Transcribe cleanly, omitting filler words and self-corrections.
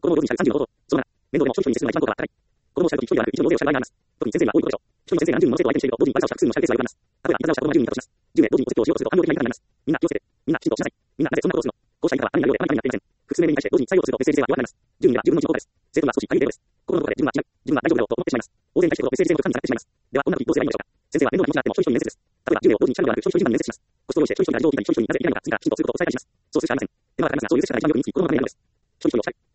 子供を用心したる30のこと。その7、面倒でも消費者に接するのが一番効果が高い。子供をしたるとき、一人ではなく、一人の大勢をしたる場合があります。特に先生が多いことでしょう。一人の先生が何十人もの生徒を相手にしていると、同時に悪さをした複数のしたるケースがよくあります。例えば、いたずらをした子供が10人いたとします。10名同時にお説教をしようとすると反応的な言い方になります。みんな気をつけて。みんなきちんとしなさい。みんななぜそんなことをするの。こうした言い方は兄が量で兄がやっていません。複数名に対して同時に採用するとメッセージ性は弱くなります。10人では10分の1の効果です。生徒が少し足りないです。心のどこかで自分は違う。自分は大丈夫だろうと思ってしまいます。大勢に対してメッセージ性の管理されてしまいます。では、こんな時どうすればいいのでしょうか。先生は面倒な気持ちがあっても一人一人にメッセージです。例えば、10名を同時にしたるのではなく、一人一人にメッセージします。コストを用意して一人一人が事情を聞いたり、一人一人になぜいけないのか次からきちんとすることを伝えたりします。そうするしかありません。では、改めますが、そういうメッセージが大事なようにいつに子供のためになるのです。一人一人をしたい。